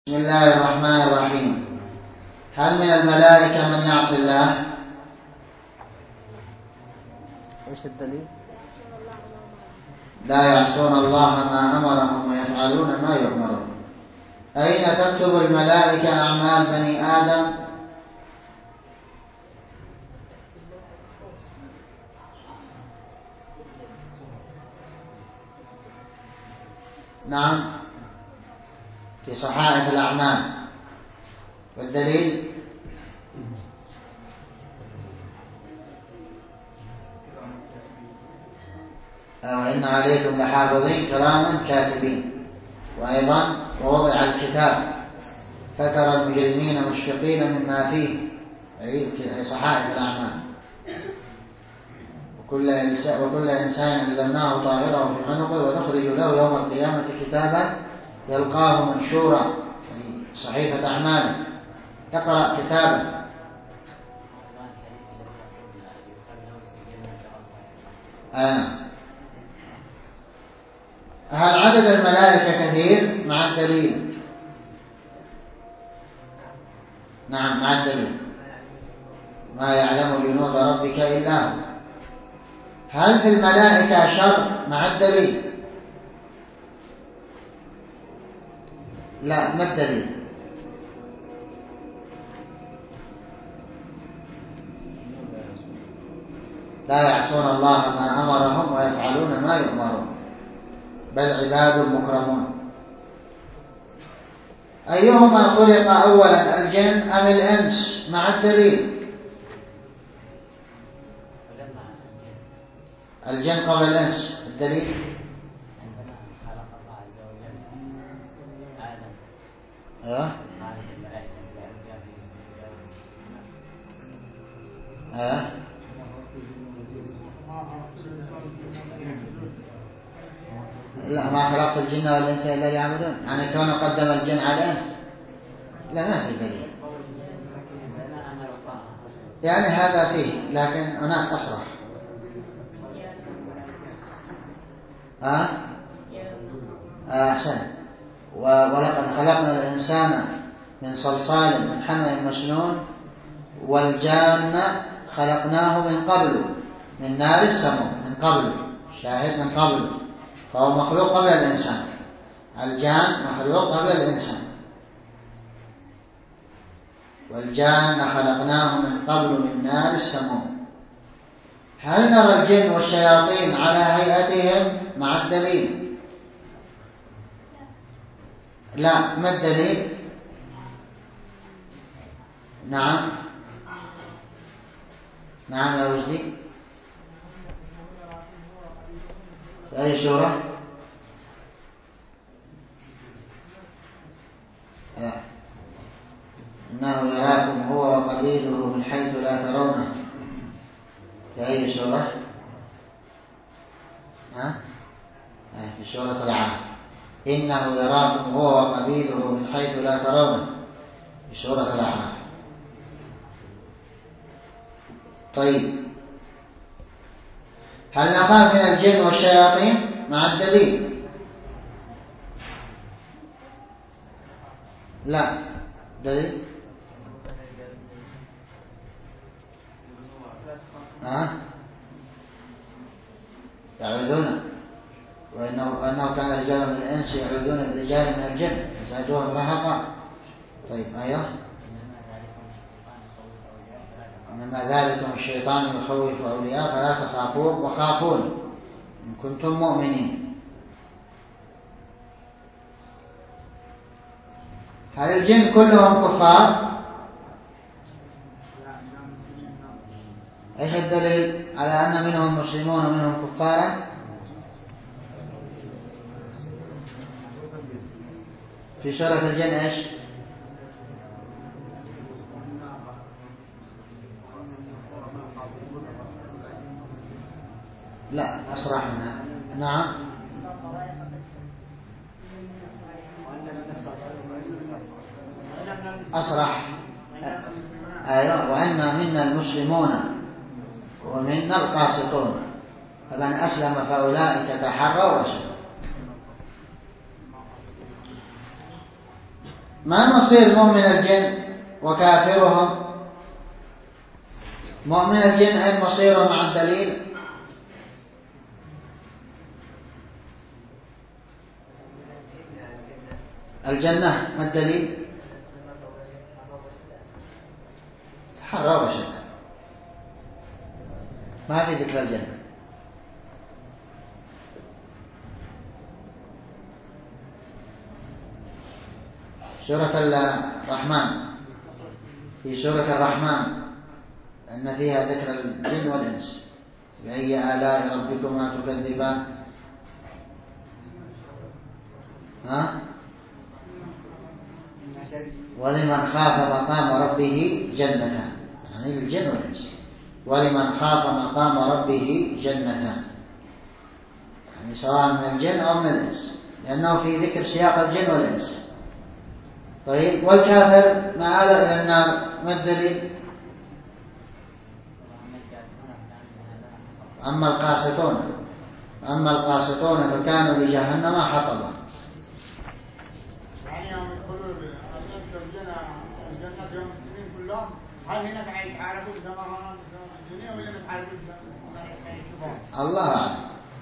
بسم الله الرحمن الرحيم. هل من الملائكة من يعصي الله؟ ايش الدليل؟ لا يعصون الله ما أمرهم ويفعلون ما يؤمرون. أين تكتب الملائكة أعمال بني آدم؟ نعم، في صحائف الأعمال. والدليل؟ وإن عليكم لحافظين كراما كاتبين. وأيضا ووضع الكتاب فترى المجرمين مشفقين مما فيه، أي في صحائف الأعمال. وكل إنسان ألزمناه طائره في عنقه ونخرج له يوم القيامة كتابا يلقاه منشورا، أي صحيفة أعماله. اقرأ كتابه. هل عدد الملائكة كثير؟ مع الدليل. نعم، مع الدليل. ما يعلم جنود ربك إلا هو. هل في الملائكة شر؟ مع الدليل. لا، ما الدليل؟ لا يعصون الله ما أمرهم ويفعلون ما يؤمرون، بل عباد مكرمون. أيهما خلق أولا، الجن أم الإنس؟ مع الدليل. الجن قبل الإنس. الدليل؟ خلق الله عز وجل آدم. أيوه. لا، ما خلقت الجن والإنس إلا ليعبدون، يعني كونه قدم الجن على الإنس. لا، ما في دليل. يعني هذا فيه، لكن هناك أصرح. أحسن. ولقد خلقنا الإنسان من صلصال من حمأ مسنون والجان خلقناه من قبل من نار السموم. من قبل، شاهد، من قبل، فهو مخلوق قبل الإنسان. الجان مخلوق قبل الإنسان. والجان خلقناه من قبل من نار السموم. هل نرى الجن والشياطين على هيئتهم؟ مع الدليل. لا، ما الدليل؟ نعم يا وجدي. في أي سورة؟ لا. إنه يراكم هو وقبيله من حيث لا ترونه. في أي سورة؟ في سورة الأعراف. إنه يراكم هو وقبيله من حيث لا ترونه، في سورة الأعراف. طيب، هل نخاف من الجن والشياطين؟ مع الدليل. لا، دليل. يعوذون، وأنه كان رجال من الإنس يعوذون برجال من الجن فزادوهم رهقا. طيب، أيوه. إنما ذلكم الشيطان يخوف أولياء فلا تخافوه وخافون إن كنتم مؤمنين. هل الجن كلهم كفار؟ ايش الدليل على أن منهم مسلمون ومنهم كفارا؟ في سورة الجن ايش؟ لا، أصرحنا. نعم، أصرح. أيوة. وأن منا المسلمون ومنا القاسطون، فمن أسلم فأولئك تحروا رشدا. ما مصير مؤمن الجن وكافرهم؟ مؤمن الجن أين مصيره مع الدليل؟ الجنة ما الدليل؟ تحروا بشدة ما في ذكر الجنة. سورة الرحمن، في سورة الرحمن أن فيها ذكر الجن والإنس. بأي آلاء ربكما تكذبان؟ ولمن خاف مقام ربه جنتان، يعني الجن والإنس. ولمن خاف مقام ربه جنتان، يعني سواء من الجن أو من الإنس، لأنه في ذكر سياق الجن والإنس. طيب، والكافر مآل إلى النار، ما الدليل؟ أما القاسطون فكانوا لجهنم حطبا. يعني يوم يدخلوا الناس الجنة يوم المسلمين كلهم، هل هنا قاعد يتعارفوا بزمانهم الدنيا ولا يتعارفوا بزمانهم؟ الله أعلم.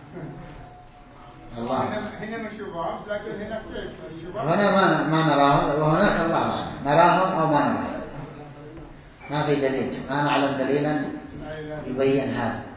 الله هنا مشوبهم، لكن هنا كيف مشوبهم؟ هنا ما نراهم، وهناك الله أعلم نراهم أو ما نراهم. ما في دليل، ما نعلم دليلا يبين هذا.